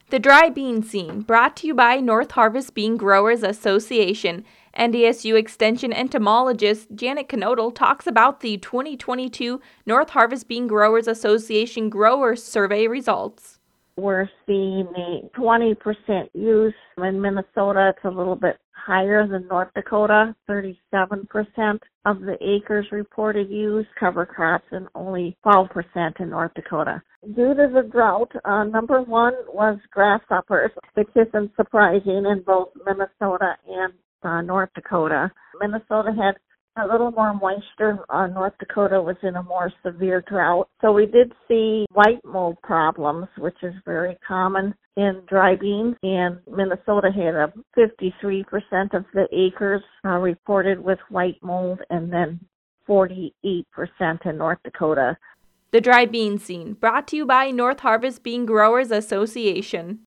The Dry Bean Scene, brought to you by North Harvest Bean Growers Association. NDSU Extension entomologist Janet Knodel talks about the 2022 North Harvest Bean Growers Association Grower Survey results. We're seeing a 20% use. In Minnesota, it's a little bit higher than North Dakota. 37% of the acres reported use cover crops and only 12% in North Dakota. Due to the drought, number one was grasshoppers, which isn't surprising in both Minnesota and North Dakota. Minnesota had a little more moisture. North Dakota was in a more severe drought. So we did see white mold problems, which is very common in dry beans. And Minnesota had 53% of the acres reported with white mold, and then 48% in North Dakota. The Dry Bean Scene, brought to you by North Harvest Bean Growers Association.